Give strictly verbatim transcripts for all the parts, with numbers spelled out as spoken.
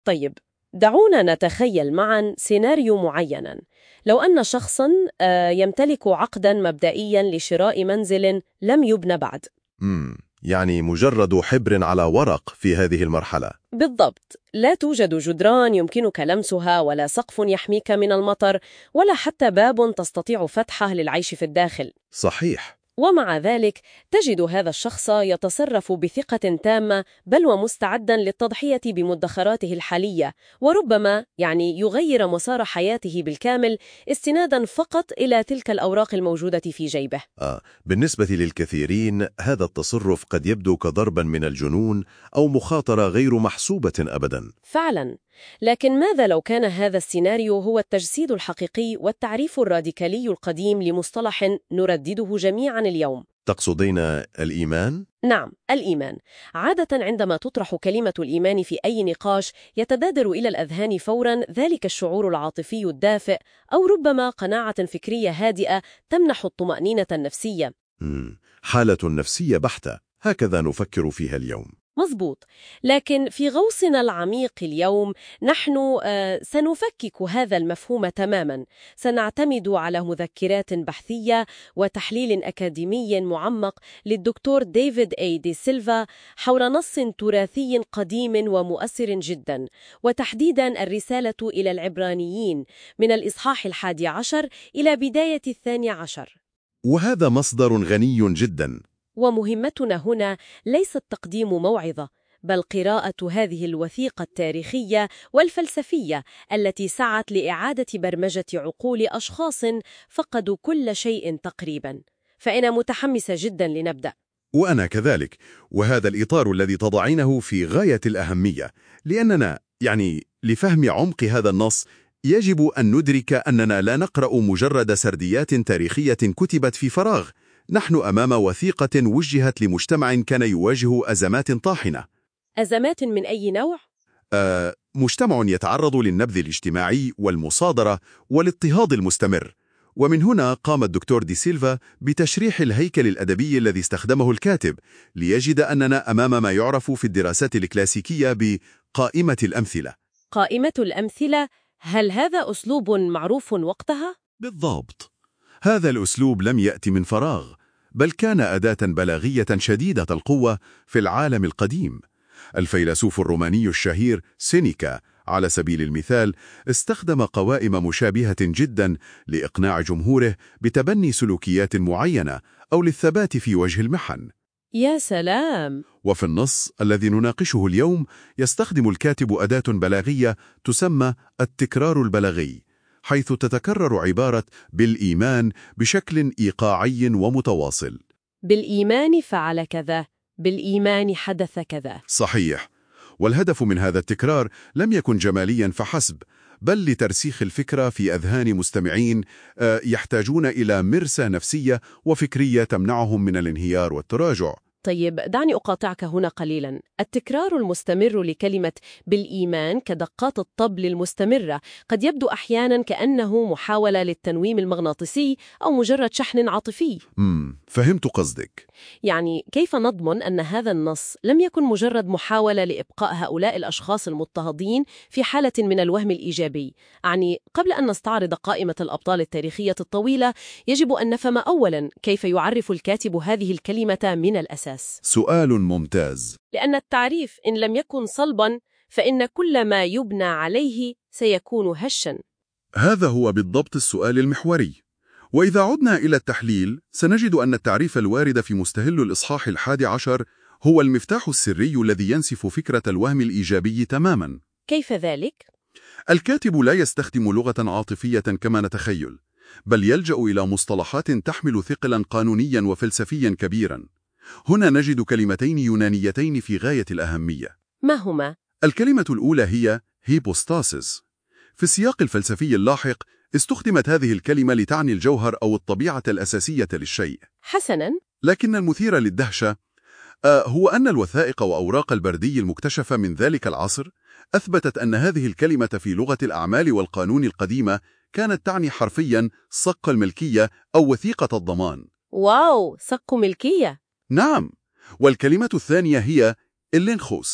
طيب، دعونا نتخيل معا سيناريو معينا. لو أن شخصا آه، يمتلك عقدا مبدئيا لشراء منزل لم يبنى بعد. مم. يعني مجرد حبر على ورق في هذه المرحلة. بالضبط، لا توجد جدران يمكنك لمسها، ولا سقف يحميك من المطر، ولا حتى باب تستطيع فتحه للعيش في الداخل. صحيح. ومع ذلك تجد هذا الشخص يتصرف بثقة تامة، بل ومستعدا للتضحية بمدخراته الحالية، وربما يعني يغير مسار حياته بالكامل استنادا فقط إلى تلك الأوراق الموجودة في جيبه. آه. بالنسبة للكثيرين هذا التصرف قد يبدو كضربا من الجنون أو مخاطرة غير محسوبة أبدا. فعلا، لكن ماذا لو كان هذا السيناريو هو التجسيد الحقيقي والتعريف الراديكالي القديم لمصطلح نردده جميعا اليوم؟ تقصدين الإيمان؟ نعم، الإيمان. عادة عندما تطرح كلمة الإيمان في أي نقاش يتبادر إلى الأذهان فوراً ذلك الشعور العاطفي الدافئ، أو ربما قناعة فكرية هادئة تمنح الطمأنينة النفسية. مم. حالة نفسية بحتة، هكذا نفكر فيها اليوم. مظبوط، لكن في غوصنا العميق اليوم نحن آه، سنفكك هذا المفهوم تماماً. سنعتمد على مذكرات بحثية وتحليل أكاديمي معمق للدكتور ديفيد أي دي سيلفا حول نص تراثي قديم ومؤثر جداً، وتحديداً الرسالة إلى العبرانيين من الإصحاح الحادي عشر إلى بداية الثاني عشر. وهذا مصدر غني جدا. ومهمتنا هنا ليست تقديم موعظة، بل قراءة هذه الوثيقة التاريخية والفلسفية التي سعت لإعادة برمجة عقول أشخاص فقدوا كل شيء تقريباً. فأنا متحمسة جداً لنبدأ. وأنا كذلك، وهذا الإطار الذي تضعينه في غاية الأهمية، لأننا يعني لفهم عمق هذا النص يجب أن ندرك أننا لا نقرأ مجرد سرديات تاريخية كتبت في فراغ. نحن أمام وثيقة وجهت لمجتمع كان يواجه أزمات طاحنة. أزمات من أي نوع؟ آه، مجتمع يتعرض للنبذ الاجتماعي والمصادرة والاضطهاد المستمر. ومن هنا قام الدكتور دي سيلفا بتشريح الهيكل الأدبي الذي استخدمه الكاتب ليجد أننا أمام ما يعرف في الدراسات الكلاسيكية بقائمة الأمثلة. قائمة الأمثلة؟ هل هذا أسلوب معروف وقتها؟ بالضبط. هذا الأسلوب لم يأتي من فراغ، بل كان أداة بلاغية شديدة القوة في العالم القديم. الفيلسوف الروماني الشهير سينيكا على سبيل المثال استخدم قوائم مشابهة جدا لإقناع جمهوره بتبني سلوكيات معينة أو للثبات في وجه المحن. يا سلام! وفي النص الذي نناقشه اليوم يستخدم الكاتب أداة بلاغية تسمى التكرار البلاغي، حيث تتكرر عبارة بالإيمان بشكل إيقاعي ومتواصل. بالإيمان فعل كذا، بالإيمان حدث كذا. صحيح. والهدف من هذا التكرار لم يكن جماليا فحسب، بل لترسيخ الفكرة في أذهان مستمعين يحتاجون إلى مرسى نفسية وفكرية تمنعهم من الانهيار والتراجع. طيب، دعني أقاطعك هنا قليلاً. التكرار المستمر لكلمة بالإيمان كدقات الطبل المستمرة قد يبدو أحياناً كأنه محاولة للتنويم المغناطيسي أو مجرد شحن عاطفي. امم فهمت قصدك. يعني كيف نضمن أن هذا النص لم يكن مجرد محاولة لإبقاء هؤلاء الأشخاص المضطهدين في حالة من الوهم الإيجابي؟ يعني قبل أن نستعرض قائمة الأبطال التاريخية الطويلة، يجب أن نفهم أولاً كيف يعرف الكاتب هذه الكلمة من الأساس. سؤال ممتاز. لأن التعريف إن لم يكن صلباً فإن كل ما يبنى عليه سيكون هشاً. هذا هو بالضبط السؤال المحوري. وإذا عدنا إلى التحليل سنجد أن التعريف الوارد في مستهل الإصحاح الحادي عشر هو المفتاح السري الذي ينسف فكرة الوهم الإيجابي تماماً. كيف ذلك؟ الكاتب لا يستخدم لغة عاطفية كما نتخيل، بل يلجأ إلى مصطلحات تحمل ثقلاً قانونياً وفلسفياً كبيراً. هنا نجد كلمتين يونانيتين في غاية الأهمية. ما هما؟ الكلمة الأولى هي هيبوستاسيس. في السياق الفلسفي اللاحق استخدمت هذه الكلمة لتعني الجوهر أو الطبيعة الأساسية للشيء. حسناً. لكن المثير للدهشة آه هو أن الوثائق وأوراق البردي المكتشفة من ذلك العصر أثبتت أن هذه الكلمة في لغة الأعمال والقانون القديمة كانت تعني حرفياً صك الملكية أو وثيقة الضمان. واو، صك ملكية! نعم. والكلمة الثانية هي اللينخوس،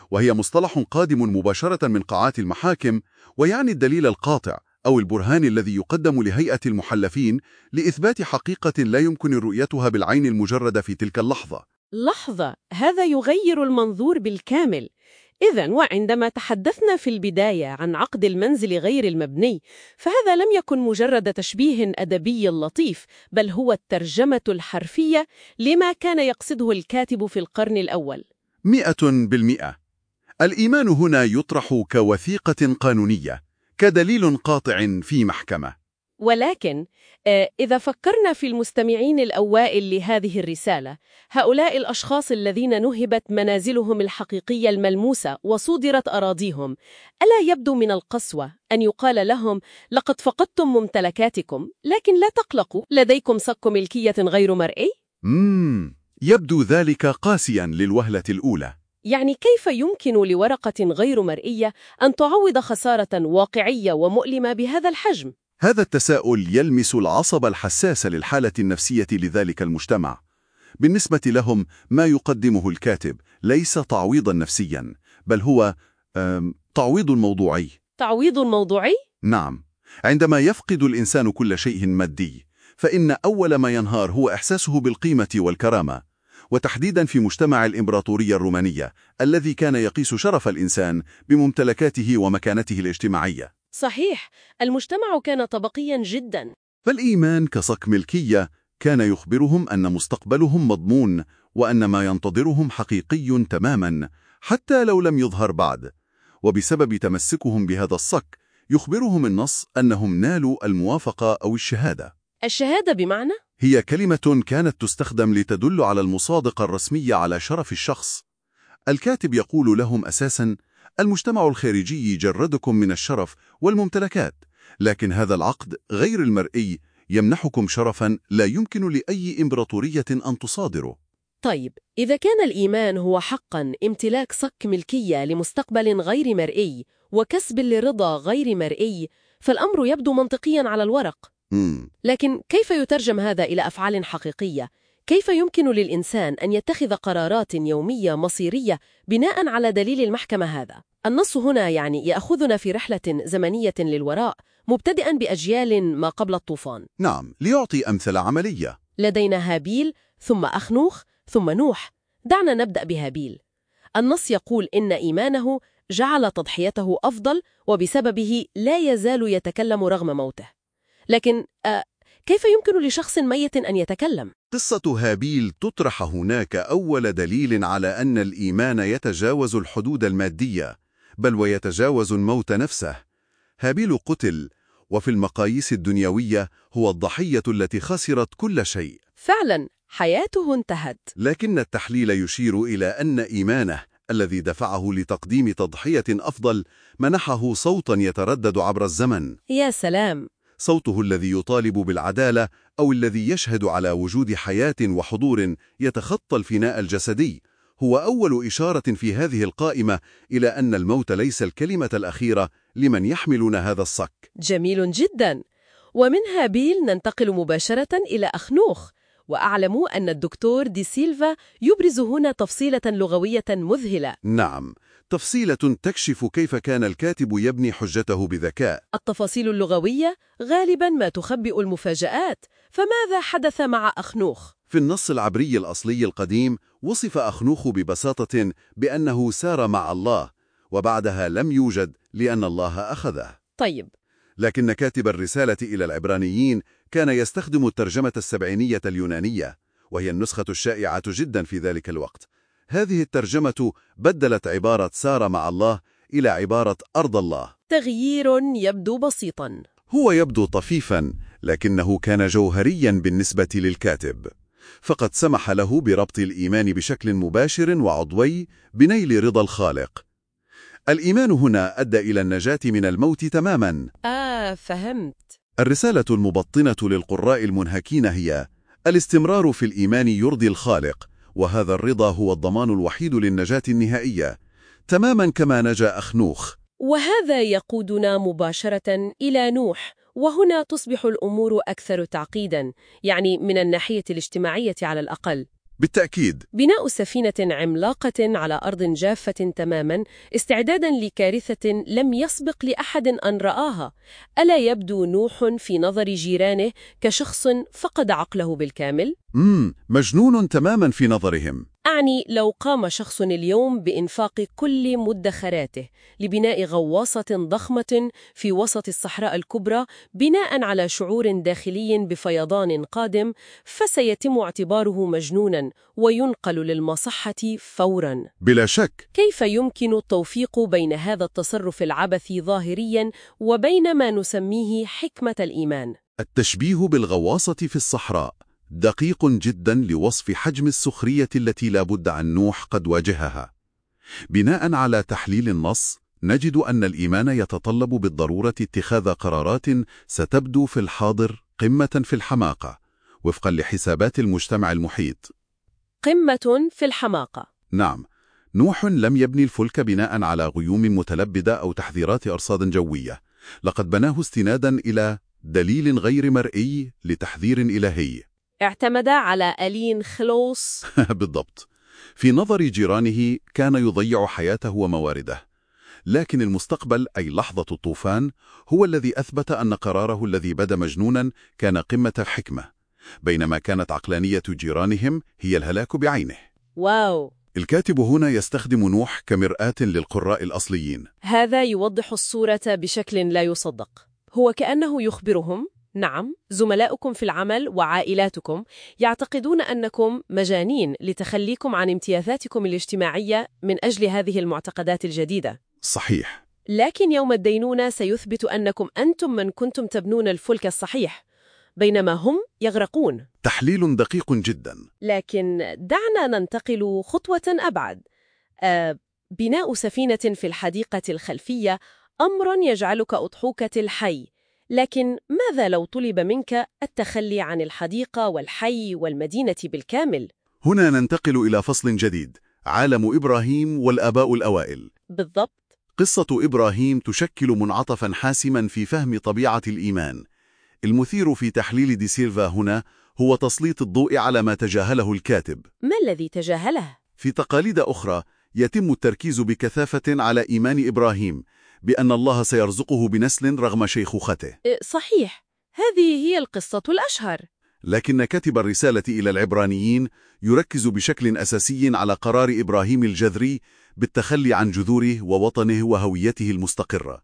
وهي مصطلح قادم مباشرة من قاعات المحاكم، ويعني الدليل القاطع أو البرهان الذي يقدم لهيئة المحلفين لإثبات حقيقة لا يمكن رؤيتها بالعين المجردة في تلك اللحظة. لحظة، هذا يغير المنظور بالكامل. إذن وعندما تحدثنا في البداية عن عقد المنزل غير المبني، فهذا لم يكن مجرد تشبيه أدبي لطيف، بل هو الترجمة الحرفية لما كان يقصده الكاتب في القرن الأول. مئة بالمئة. الإيمان هنا يطرح كوثيقة قانونية، كدليل قاطع في محكمة. ولكن إذا فكرنا في المستمعين الأوائل لهذه الرسالة، هؤلاء الأشخاص الذين نهبت منازلهم الحقيقية الملموسة وصودرت أراضيهم، ألا يبدو من القسوة أن يقال لهم لقد فقدتم ممتلكاتكم، لكن لا تقلقوا، لديكم صك ملكية غير مرئي؟ مم. يبدو ذلك قاسيا للوهلة الأولى. يعني كيف يمكن لورقة غير مرئية أن تعوض خسارة واقعية ومؤلمة بهذا الحجم؟ هذا التساؤل يلمس العصب الحساس للحالة النفسية لذلك المجتمع. بالنسبة لهم، ما يقدمه الكاتب ليس تعويضا نفسيا، بل هو تعويض موضوعي. تعويض موضوعي؟ نعم. عندما يفقد الإنسان كل شيء مادي، فإن أول ما ينهار هو إحساسه بالقيمة والكرامة، وتحديدا في مجتمع الإمبراطورية الرومانية الذي كان يقيس شرف الإنسان بممتلكاته ومكانته الاجتماعية. صحيح، المجتمع كان طبقيا جدا. فالإيمان كصك ملكية كان يخبرهم أن مستقبلهم مضمون، وأن ما ينتظرهم حقيقي تماما حتى لو لم يظهر بعد. وبسبب تمسكهم بهذا الصك، يخبرهم النص أنهم نالوا الموافقة أو الشهادة. الشهادة بمعنى؟ هي كلمة كانت تستخدم لتدل على المصادقة الرسمية على شرف الشخص. الكاتب يقول لهم أساساً: المجتمع الخارجي جردكم من الشرف والممتلكات، لكن هذا العقد غير المرئي يمنحكم شرفاً لا يمكن لأي إمبراطورية أن تصادره. طيب، إذا كان الإيمان هو حقاً امتلاك صك ملكية لمستقبل غير مرئي وكسب لرضا غير مرئي، فالأمر يبدو منطقياً على الورق. مم. لكن كيف يترجم هذا إلى أفعال حقيقية؟ كيف يمكن للإنسان أن يتخذ قرارات يومية مصيرية بناء على دليل المحكمة هذا؟ النص هنا يعني يأخذنا في رحلة زمنية للوراء، مبتدئا بأجيال ما قبل الطوفان. نعم، ليعطي أمثلة عملية. لدينا هابيل، ثم أخنوخ، ثم نوح. دعنا نبدأ بهابيل. النص يقول إن إيمانه جعل تضحيته أفضل، وبسببه لا يزال يتكلم رغم موته. لكن آه كيف يمكن لشخص ميت أن يتكلم؟ قصة هابيل تطرح هناك أول دليل على أن الإيمان يتجاوز الحدود المادية، بل ويتجاوز الموت نفسه. هابيل قتل، وفي المقاييس الدنيوية هو الضحية التي خسرت كل شيء. فعلا، حياته انتهت. لكن التحليل يشير إلى أن إيمانه الذي دفعه لتقديم تضحية أفضل منحه صوتا يتردد عبر الزمن. يا سلام! صوته الذي يطالب بالعدالة، أو الذي يشهد على وجود حياة وحضور يتخطى الفناء الجسدي، هو أول إشارة في هذه القائمة إلى أن الموت ليس الكلمة الأخيرة لمن يحملون هذا الصك. جميل جدا. ومن هابيل ننتقل مباشرة إلى أخنوخ، وأعلم أن الدكتور دي سيلفا يبرز هنا تفصيلة لغوية مذهلة. نعم، تفصيلة تكشف كيف كان الكاتب يبني حجته بذكاء. التفاصيل اللغوية غالباً ما تخبئ المفاجآت، فماذا حدث مع أخنوخ؟ في النص العبري الأصلي القديم وصف أخنوخ ببساطة بأنه سار مع الله، وبعدها لم يوجد لأن الله أخذه. طيب. لكن كاتب الرسالة إلى العبرانيين كان يستخدم الترجمة السبعينية اليونانية، وهي النسخة الشائعة جدا في ذلك الوقت. هذه الترجمة بدلت عبارة سار مع الله إلى عبارة أرض الله. تغيير يبدو بسيطا. هو يبدو طفيفا، لكنه كان جوهريا بالنسبة للكاتب، فقد سمح له بربط الإيمان بشكل مباشر وعضوي بنيل رضا الخالق. الإيمان هنا أدى إلى النجاة من الموت تماما. آه فهمت. الرسالة المبطنة للقراء المنهكين هي: الاستمرار في الإيمان يرضي الخالق، وهذا الرضا هو الضمان الوحيد للنجاة النهائية، تماما كما نجا أخنوخ. وهذا يقودنا مباشرة إلى نوح، وهنا تصبح الأمور أكثر تعقيدا، يعني من الناحية الاجتماعية على الأقل. بالتأكيد. بناء سفينة عملاقة على أرض جافة تماما استعدادا لكارثة لم يسبق لأحد أن رآها. ألا يبدو نوح في نظر جيرانه كشخص فقد عقله بالكامل؟ مم. مجنون تماما في نظرهم. أعني لو قام شخص اليوم بإنفاق كل مدخراته لبناء غواصة ضخمة في وسط الصحراء الكبرى بناء على شعور داخلي بفيضان قادم، فسيتم اعتباره مجنونا وينقل للمصحة فورا. بلا شك. كيف يمكن التوفيق بين هذا التصرف العبثي ظاهريا وبين ما نسميه حكمة الإيمان؟ التشبيه بالغواصة في الصحراء دقيق جدا لوصف حجم السخرية التي لا بد أن نوح قد واجهها. بناء على تحليل النص نجد أن الإيمان يتطلب بالضرورة اتخاذ قرارات ستبدو في الحاضر قمة في الحماقة وفقا لحسابات المجتمع المحيط. قمة في الحماقة. نعم، نوح لم يبني الفلك بناء على غيوم متلبدة أو تحذيرات أرصاد جوية، لقد بناه استنادا إلى دليل غير مرئي لتحذير إلهي. اعتمد على ألين خلوص. بالضبط. في نظر جيرانه كان يضيع حياته وموارده، لكن المستقبل أي لحظة الطوفان هو الذي أثبت أن قراره الذي بدا مجنونا كان قمة الحكمة، بينما كانت عقلانية جيرانهم هي الهلاك بعينه. واو. الكاتب هنا يستخدم نوح كمرآة للقراء الأصليين. هذا يوضح الصورة بشكل لا يصدق. هو كأنه يخبرهم: نعم، زملاؤكم في العمل وعائلاتكم يعتقدون أنكم مجانين لتخليكم عن امتيازاتكم الاجتماعية من أجل هذه المعتقدات الجديدة. صحيح. لكن يوم الدينونة سيثبت أنكم أنتم من كنتم تبنون الفلك الصحيح، بينما هم يغرقون. تحليل دقيق جدا. لكن دعنا ننتقل خطوة أبعد. آه، بناء سفينة في الحديقة الخلفية أمر يجعلك أضحوكة الحي، لكن ماذا لو طلب منك التخلي عن الحديقة والحي والمدينة بالكامل؟ هنا ننتقل إلى فصل جديد، عالم إبراهيم والآباء الأوائل. بالضبط. قصة إبراهيم تشكل منعطفا حاسما في فهم طبيعة الإيمان. المثير في تحليل دي سيلفا هنا هو تسليط الضوء على ما تجاهله الكاتب. ما الذي تجاهله؟ في تقاليد أخرى يتم التركيز بكثافة على إيمان إبراهيم بأن الله سيرزقه بنسل رغم شيخوخته. صحيح، هذه هي القصة الأشهر. لكن كاتب الرسالة إلى العبرانيين يركز بشكل أساسي على قرار إبراهيم الجذري بالتخلي عن جذوره ووطنه وهويته المستقرة.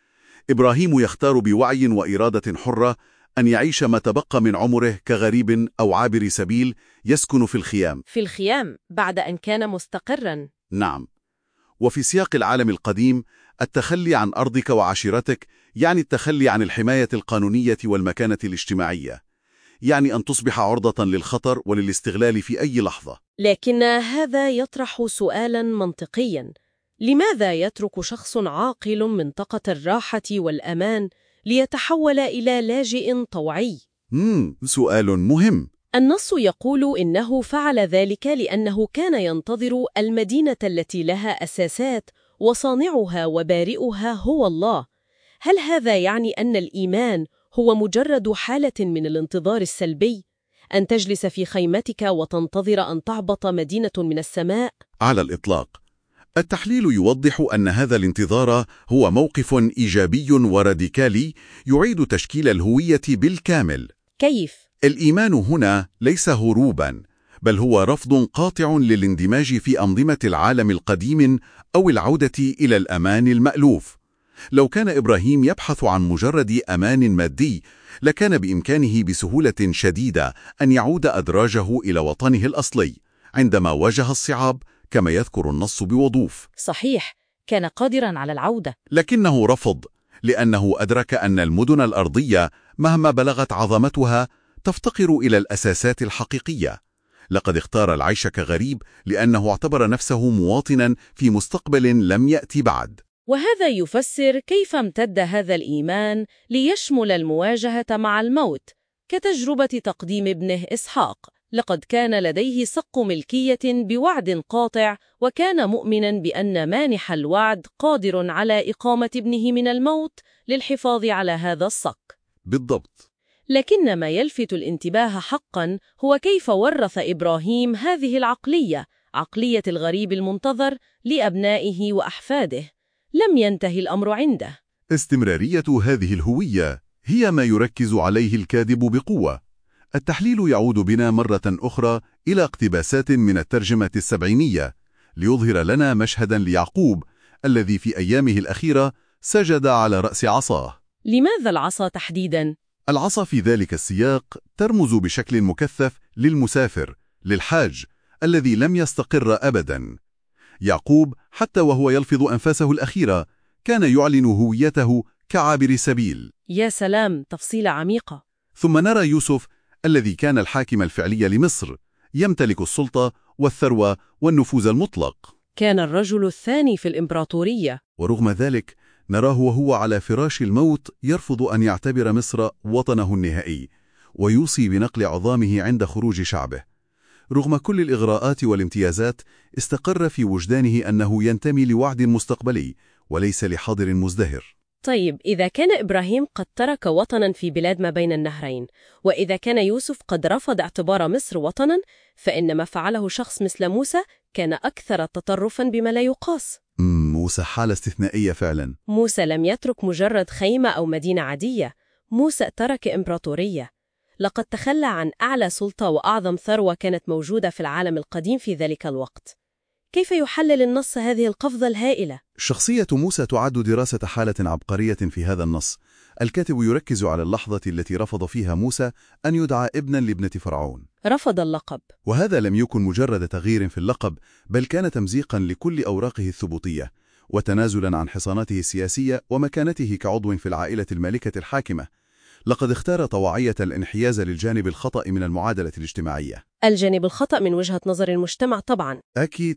إبراهيم يختار بوعي وإرادة حرة أن يعيش ما تبقى من عمره كغريب أو عابر سبيل يسكن في الخيام. في الخيام بعد أن كان مستقراً. نعم. وفي سياق العالم القديم التخلي عن أرضك وعشيرتك يعني التخلي عن الحماية القانونية والمكانة الاجتماعية، يعني أن تصبح عرضة للخطر وللاستغلال في أي لحظة. لكن هذا يطرح سؤالاً منطقياً: لماذا يترك شخص عاقل منطقة الراحة والأمان ليتحول إلى لاجئ طوعي؟ مم، سؤال مهم. النص يقول إنه فعل ذلك لأنه كان ينتظر المدينة التي لها أساسات وصانعها وبارئها هو الله. هل هذا يعني أن الإيمان هو مجرد حالة من الانتظار السلبي؟ أن تجلس في خيمتك وتنتظر أن تعبط مدينة من السماء؟ على الإطلاق. التحليل يوضح أن هذا الانتظار هو موقف إيجابي وراديكالي يعيد تشكيل الهوية بالكامل. كيف؟ الإيمان هنا ليس هروباً، بل هو رفض قاطع للاندماج في أنظمة العالم القديم أو العودة إلى الأمان المألوف. لو كان إبراهيم يبحث عن مجرد أمان مادي، لكان بإمكانه بسهولة شديدة أن يعود أدراجه إلى وطنه الأصلي عندما واجه الصعاب، كما يذكر النص بوضوح. صحيح، كان قادراً على العودة. لكنه رفض، لأنه أدرك أن المدن الأرضية مهما بلغت عظمتها تفتقر إلى الأساسات الحقيقية. لقد اختار العيش كغريب لأنه اعتبر نفسه مواطناً في مستقبل لم يأتي بعد. وهذا يفسر كيف امتد هذا الإيمان ليشمل المواجهة مع الموت، كتجربة تقديم ابنه إسحاق. لقد كان لديه صك ملكية بوعد قاطع، وكان مؤمناً بأن مانح الوعد قادر على إقامة ابنه من الموت للحفاظ على هذا الصك. بالضبط. لكن ما يلفت الانتباه حقاً هو كيف ورث إبراهيم هذه العقلية، عقلية الغريب المنتظر، لأبنائه وأحفاده. لم ينتهي الأمر عنده. استمرارية هذه الهوية هي ما يركز عليه الكاتب بقوة. التحليل يعود بنا مرة أخرى إلى اقتباسات من الترجمة السبعينية ليظهر لنا مشهداً ليعقوب الذي في أيامه الأخيرة سجد على رأس عصاه. لماذا العصا تحديداً؟ العصا في ذلك السياق ترمز بشكل مكثف للمسافر، للحاج الذي لم يستقر أبداً. يعقوب حتى وهو يلفظ أنفاسه الأخيرة كان يعلن هويته كعابر سبيل. يا سلام، تفصيلة عميقة. ثم نرى يوسف الذي كان الحاكم الفعلي لمصر، يمتلك السلطة والثروة والنفوذ المطلق. كان الرجل الثاني في الإمبراطورية. ورغم ذلك نراه وهو على فراش الموت يرفض أن يعتبر مصر وطنه النهائي، ويوصي بنقل عظامه عند خروج شعبه. رغم كل الإغراءات والامتيازات استقر في وجدانه أنه ينتمي لوعد مستقبلي وليس لحاضر مزدهر. طيب، إذا كان إبراهيم قد ترك وطناً في بلاد ما بين النهرين، وإذا كان يوسف قد رفض اعتبار مصر وطناً، فإن ما فعله شخص مثل موسى كان أكثر تطرفاً بما لا يقاس. موسى حالة استثنائية فعلاً. موسى لم يترك مجرد خيمة أو مدينة عادية، موسى ترك إمبراطورية. لقد تخلى عن أعلى سلطة وأعظم ثروة كانت موجودة في العالم القديم في ذلك الوقت. كيف يحلل النص هذه القفزة الهائلة؟ شخصية موسى تعد دراسة حالة عبقرية في هذا النص. الكاتب يركز على اللحظة التي رفض فيها موسى أن يدعى ابنا لابنة فرعون. رفض اللقب. وهذا لم يكن مجرد تغيير في اللقب، بل كان تمزيقا لكل أوراقه الثبوتية، وتنازلا عن حصاناته السياسية ومكانته كعضو في العائلة المالكة الحاكمة. لقد اختار طواعية الانحياز للجانب الخطأ من المعادلة الاجتماعية. الجانب الخطأ من وجهة نظر المجتمع طبعا. أكيد.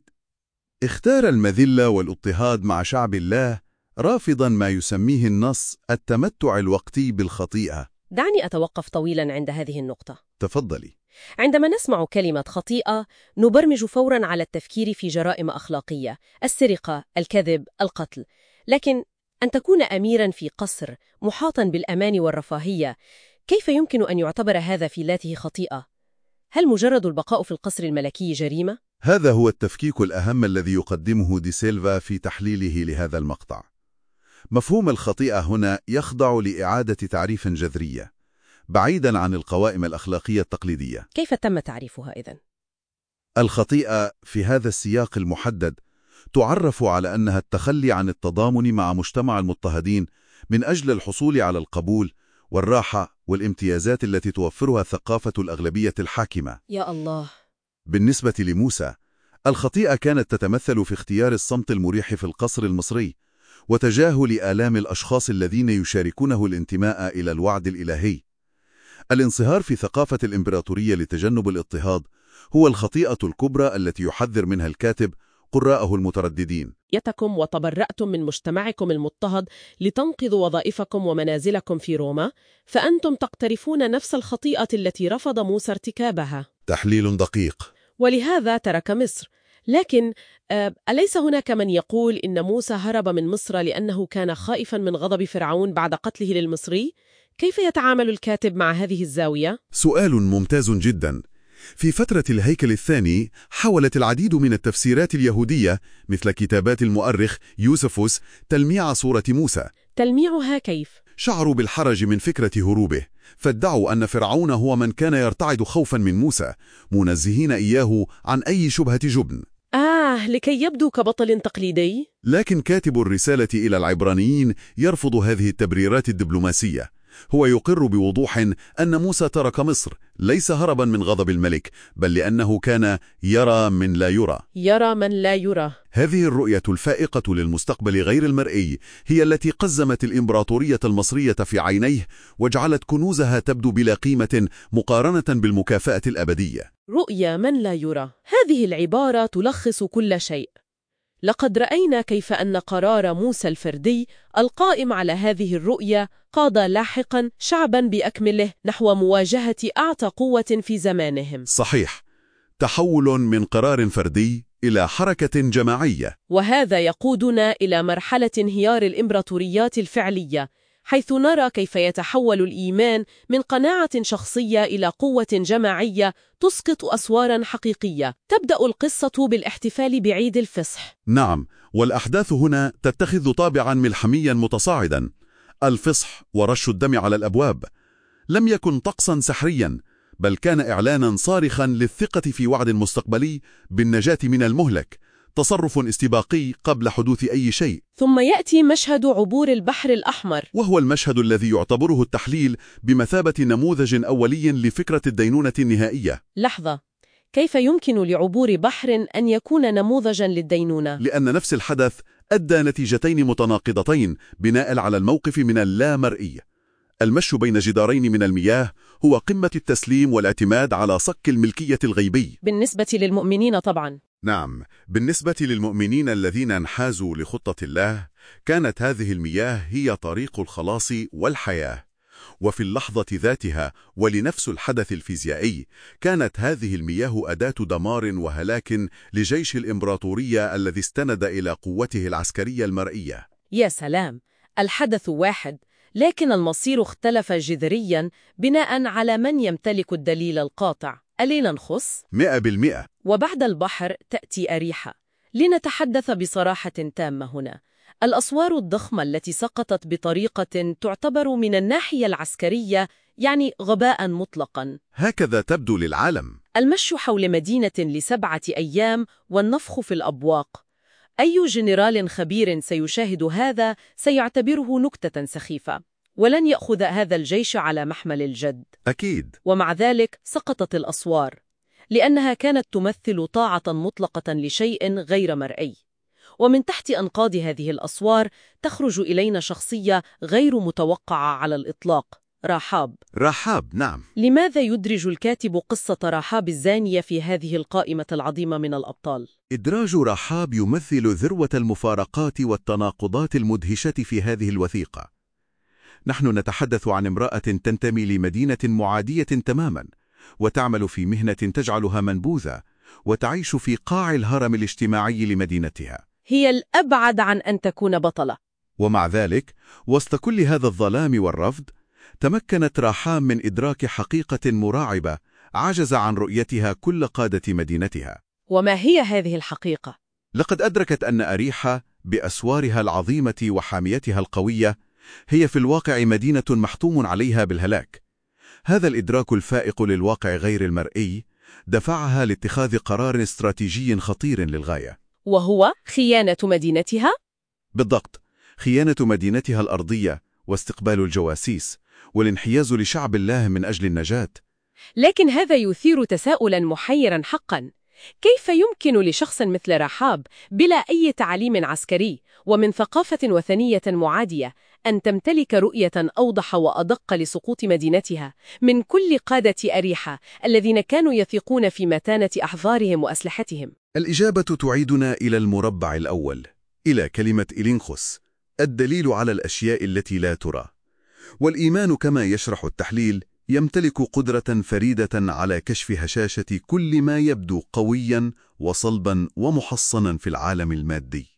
اختار المذلة والاضطهاد مع شعب الله، رافضا ما يسميه النص التمتع الوقتي بالخطيئة. دعني أتوقف طويلا عند هذه النقطة. تفضلي. عندما نسمع كلمة خطيئة نبرمج فورا على التفكير في جرائم أخلاقية، السرقة، الكذب، القتل. لكن أن تكون أميرا في قصر محاطا بالأمان والرفاهية، كيف يمكن أن يعتبر هذا في ذاته خطيئة؟ هل مجرد البقاء في القصر الملكي جريمة؟ هذا هو التفكيك الأهم الذي يقدمه دي سيلفا في تحليله لهذا المقطع. مفهوم الخطيئة هنا يخضع لإعادة تعريف جذرية، بعيداً عن القوائم الأخلاقية التقليدية. كيف تم تعريفها إذن؟ الخطيئة في هذا السياق المحدد تعرف على أنها التخلي عن التضامن مع مجتمع المضطهدين من أجل الحصول على القبول والراحة والامتيازات التي توفرها ثقافة الأغلبية الحاكمة. يا الله. بالنسبة لموسى، الخطيئة كانت تتمثل في اختيار الصمت المريح في القصر المصري وتجاهل آلام الأشخاص الذين يشاركونه الانتماء إلى الوعد الإلهي. الانصهار في ثقافة الإمبراطورية لتجنب الاضطهاد هو الخطيئة الكبرى التي يحذر منها الكاتب قراءه المترددين. يتكم وتبرأتم من مجتمعكم المضطهد لتنقذوا وظائفكم ومنازلكم في روما، فأنتم تقترفون نفس الخطيئة التي رفض موسى ارتكابها. تحليل دقيق. ولهذا ترك مصر. لكن أليس هناك من يقول إن موسى هرب من مصر لأنه كان خائفا من غضب فرعون بعد قتله للمصري؟ كيف يتعامل الكاتب مع هذه الزاوية؟ سؤال ممتاز جدا. في فترة الهيكل الثاني حاولت العديد من التفسيرات اليهودية مثل كتابات المؤرخ يوسفوس تلميع صورة موسى. تلميعها كيف؟ شعروا بالحرج من فكرة هروبه، فادعوا أن فرعون هو من كان يرتعد خوفا من موسى، منزهين إياه عن أي شبهة جبن. آه، لكي يبدو كبطل تقليدي؟ لكن كاتب الرسالة إلى العبرانيين يرفض هذه التبريرات الدبلوماسية. هو يقر بوضوح أن موسى ترك مصر ليس هربا من غضب الملك، بل لأنه كان يرى من لا يرى. يرى من لا يرى. هذه الرؤية الفائقة للمستقبل غير المرئي هي التي قزمت الإمبراطورية المصرية في عينيه وجعلت كنوزها تبدو بلا قيمة مقارنة بالمكافأة الأبدية. رؤية من لا يرى، هذه العبارة تلخص كل شيء. لقد رأينا كيف أن قرار موسى الفردي القائم على هذه الرؤية قاد لاحقاً شعباً بأكمله نحو مواجهة أعتى قوة في زمانهم. صحيح، تحول من قرار فردي إلى حركة جماعية. وهذا يقودنا إلى مرحلة انهيار الإمبراطوريات الفعلية، حيث نرى كيف يتحول الإيمان من قناعة شخصية إلى قوة جماعية تسقط أسواراً حقيقية. تبدأ القصة بالاحتفال بعيد الفصح. نعم، والأحداث هنا تتخذ طابعاً ملحمياً متصاعداً. الفصح ورش الدم على الأبواب لم يكن طقساً سحرياً، بل كان إعلاناً صارخاً للثقة في وعد مستقبلي بالنجاة من المهلك، تصرف استباقي قبل حدوث أي شيء. ثم يأتي مشهد عبور البحر الأحمر، وهو المشهد الذي يعتبره التحليل بمثابة نموذج أولي لفكرة الدينونة النهائية. لحظة، كيف يمكن لعبور بحر أن يكون نموذجاً للدينونة؟ لأن نفس الحدث أدى نتيجتين متناقضتين بناء على الموقف من اللامرئي. المشي بين جدارين من المياه هو قمة التسليم والاعتماد على صك الملكية الغيبي. بالنسبة للمؤمنين طبعاً. نعم، بالنسبة للمؤمنين الذين انحازوا لخطة الله، كانت هذه المياه هي طريق الخلاص والحياة. وفي اللحظة ذاتها ولنفس الحدث الفيزيائي، كانت هذه المياه أداة دمار وهلاك لجيش الإمبراطورية الذي استند إلى قوته العسكرية المرئية. يا سلام، الحدث واحد، لكن المصير اختلف جذرياً بناء على من يمتلك الدليل القاطع. ألينا نخص؟ مئة بالمئة. وبعد البحر تأتي أريحة. لنتحدث بصراحة تامة هنا. الأسوار الضخمة التي سقطت بطريقة تعتبر من الناحية العسكرية يعني غباء مطلقاً. هكذا تبدو للعالم. المشي حول مدينة لسبعة أيام والنفخ في الأبواق. أي جنرال خبير سيشاهد هذا سيعتبره نكتة سخيفة، ولن يأخذ هذا الجيش على محمل الجد. أكيد. ومع ذلك سقطت الأسوار، لأنها كانت تمثل طاعة مطلقة لشيء غير مرئي. ومن تحت أنقاض هذه الأسوار تخرج إلينا شخصية غير متوقعة على الإطلاق، راحاب. راحاب، نعم. لماذا يدرج الكاتب قصة راحاب الزانية في هذه القائمة العظيمة من الأبطال؟ إدراج راحاب يمثل ذروة المفارقات والتناقضات المدهشة في هذه الوثيقة. نحن نتحدث عن امرأة تنتمي لمدينة معادية تماماً، وتعمل في مهنة تجعلها منبوذة، وتعيش في قاع الهرم الاجتماعي لمدينتها. هي الأبعد عن أن تكون بطلة. ومع ذلك، وسط كل هذا الظلام والرفض، تمكنت راحاب من إدراك حقيقة مرعبة عجز عن رؤيتها كل قادة مدينتها. وما هي هذه الحقيقة؟ لقد أدركت أن أريحة بأسوارها العظيمة وحاميتها القوية هي في الواقع مدينة محتوم عليها بالهلاك. هذا الإدراك الفائق للواقع غير المرئي دفعها لاتخاذ قرار استراتيجي خطير للغاية، وهو خيانة مدينتها؟ بالضبط، خيانة مدينتها الأرضية واستقبال الجواسيس والانحياز لشعب الله من أجل النجاة. لكن هذا يثير تساؤلاً محيراً حقاً. كيف يمكن لشخص مثل راحاب بلا أي تعليم عسكري ومن ثقافة وثنية معادية أن تمتلك رؤية أوضح وأدق لسقوط مدينتها من كل قادة أريحة الذين كانوا يثقون في متانة أحذارهم وأسلحتهم؟ الإجابة تعيدنا إلى المربع الأول، إلى كلمة إلينخوس، الدليل على الأشياء التي لا ترى. والإيمان كما يشرح التحليل يمتلك قدرة فريدة على كشف هشاشة كل ما يبدو قوياً وصلباً ومحصناً في العالم المادي.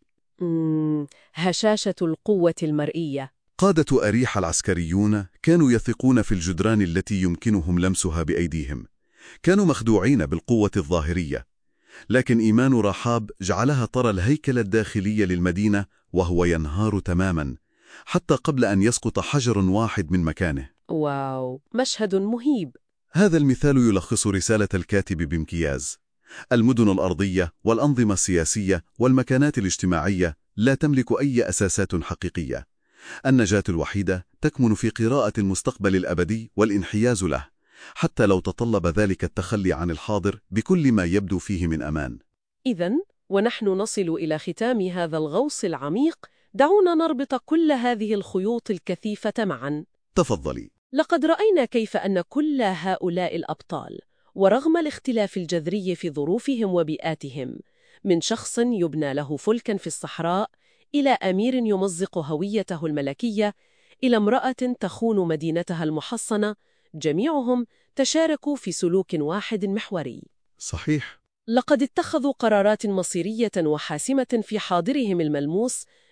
مم، هشاشة القوة المرئية. قادة أريح العسكريون كانوا يثقون في الجدران التي يمكنهم لمسها بأيديهم. كانوا مخدوعين بالقوة الظاهرية، لكن إيمان راحاب جعلها ترى الهيكل الداخلي للمدينة وهو ينهار تماماً حتى قبل أن يسقط حجر واحد من مكانه. واو، مشهد مهيب. هذا المثال يلخص رسالة الكاتب بامتياز. المدن الأرضية والأنظمة السياسية والمكانات الاجتماعية لا تملك أي أساسات حقيقية. النجاة الوحيدة تكمن في قراءة المستقبل الأبدي والانحياز له، حتى لو تطلب ذلك التخلي عن الحاضر بكل ما يبدو فيه من أمان. إذن ونحن نصل إلى ختام هذا الغوص العميق، دعونا نربط كل هذه الخيوط الكثيفة معاً. تفضلي. لقد رأينا كيف أن كل هؤلاء الأبطال، ورغم الاختلاف الجذري في ظروفهم وبيئاتهم، من شخص يبنى له فلكاً في الصحراء إلى أمير يمزق هويته الملكية إلى امرأة تخون مدينتها المحصنة، جميعهم تشاركوا في سلوك واحد محوري. صحيح. لقد اتخذوا قرارات مصيرية وحاسمة في حاضرهم الملموس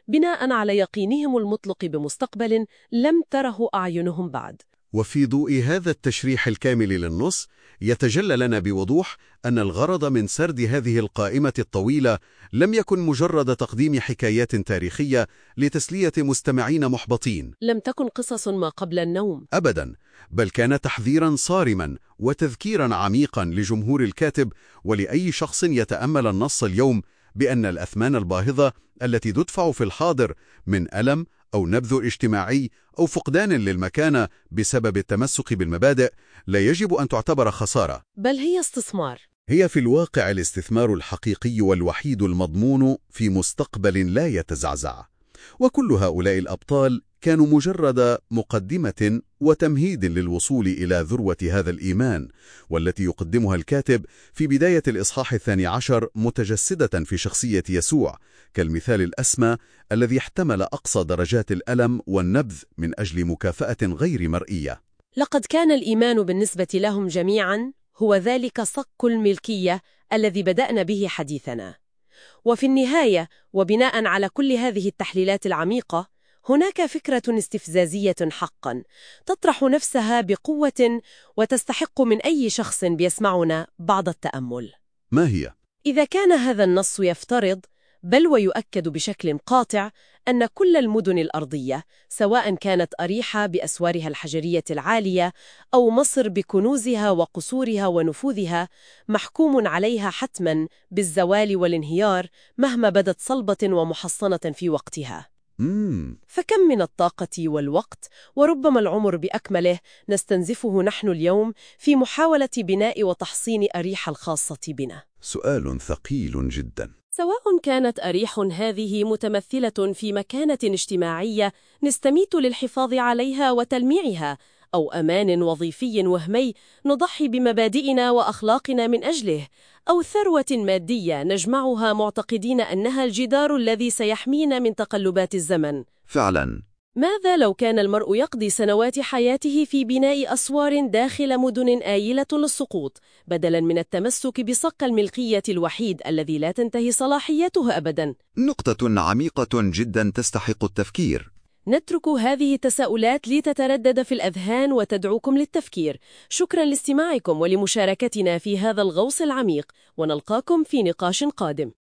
بناء على يقينهم المطلق بمستقبل لم تره أعينهم بعد. وفي ضوء هذا التشريح الكامل للنص يتجلى لنا بوضوح أن الغرض من سرد هذه القائمة الطويلة لم يكن مجرد تقديم حكايات تاريخية لتسلية مستمعين محبطين. لم تكن قصص ما قبل النوم أبداً، بل كان تحذيراً صارماً وتذكيراً عميقاً لجمهور الكاتب ولأي شخص يتأمل النص اليوم بأن الأثمان الباهظة التي تدفع في الحاضر من ألم أو نبذ اجتماعي أو فقدان للمكانة بسبب التمسك بالمبادئ لا يجب أن تعتبر خسارة، بل هي استثمار. هي في الواقع الاستثمار الحقيقي والوحيد المضمون في مستقبل لا يتزعزع. وكل هؤلاء الأبطال كانوا مجرد مقدمة وتمهيد للوصول إلى ذروة هذا الإيمان، والتي يقدمها الكاتب في بداية الإصحاح الثاني عشر متجسدة في شخصية يسوع كالمثال الأسمى الذي احتمل أقصى درجات الألم والنبذ من أجل مكافأة غير مرئية. لقد كان الإيمان بالنسبة لهم جميعاً هو ذلك صك الملكية الذي بدأنا به حديثنا. وفي النهاية، وبناء على كل هذه التحليلات العميقة، هناك فكرة استفزازية حقاً تطرح نفسها بقوة وتستحق من أي شخص بيسمعنا بعض التأمل. ما هي؟ إذا كان هذا النص يفترض بل ويؤكد بشكل قاطع أن كل المدن الأرضية، سواء كانت أريحة بأسوارها الحجرية العالية أو مصر بكنوزها وقصورها ونفوذها، محكوم عليها حتماً بالزوال والانهيار مهما بدت صلبة ومحصنة في وقتها. مم. فكم من الطاقة والوقت وربما العمر بأكمله نستنزفه نحن اليوم في محاولة بناء وتحصين أريحة الخاصة بنا؟ سؤال ثقيل جدا. سواء كانت أريح هذه متمثلة في مكانة اجتماعية نستميت للحفاظ عليها وتلميعها، أو أمان وظيفي وهمي نضحي بمبادئنا وأخلاقنا من أجله، أو ثروة مادية نجمعها معتقدين أنها الجدار الذي سيحمينا من تقلبات الزمن. فعلا. ماذا لو كان المرء يقضي سنوات حياته في بناء أسوار داخل مدن آيلة للسقوط، بدلاً من التمسك بصك الملكية الوحيد الذي لا تنتهي صلاحيته أبداً؟ نقطة عميقة جدا تستحق التفكير. نترك هذه التساؤلات لتتردد في الأذهان وتدعوكم للتفكير. شكراً لاستماعكم ولمشاركتنا في هذا الغوص العميق، ونلقاكم في نقاش قادم.